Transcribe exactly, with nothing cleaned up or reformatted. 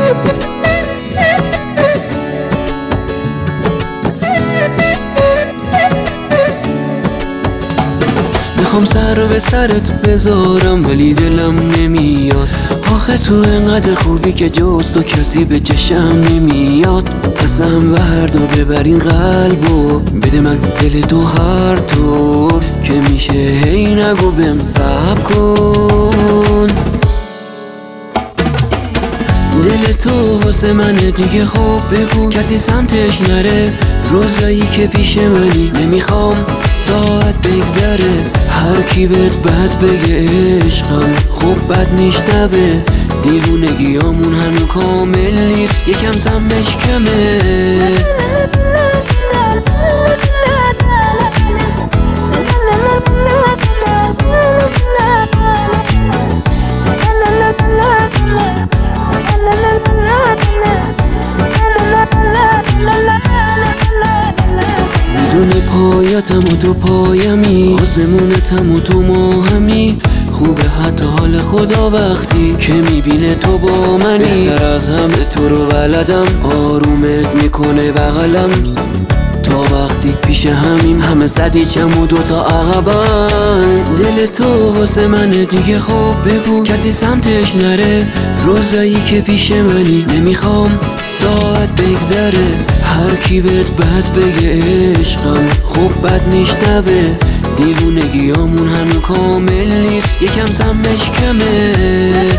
میخوام سر رو به سرت بذارم ولی دلم نمیاد. آخه تو انقدر خوبی که جز تو کسی به چشم نمیاد. ازم وردا ببر این قلبو، بده من دل تو هر طور که میشه، هی نگو بهم صبر کن. دل تو واسه منه دیگه، خب بگو کسی سمتش نره. روزایی که پیش منی نمیخوام ساعت بگذره. هر کی بهت بد بگه عشقم خوب بد میشنوه. دیوونگیامون هنو کامل نیست، یکم سمش کمه. میدونی پایتم و تو پایمی، آسمونتم و تو ماهمی. خوبه حتی حال خدا وقتی که میبینه تو با منی. بهتر از همه تو رو بلدم، آرومت میکنه بغلم. تا وقتی پیش همیم همه زدی چم و دوتا عقبن. دل تو واسه منه دیگه، خب بگو کسی سمتش نره. روزایی که پیش منی نمیخوام ساعت بگذره. هر کی بهت بد بگه عشقم خوب بد میشنوه. دیوونگیامون هنو کامل نیست، یکم سمش کمه.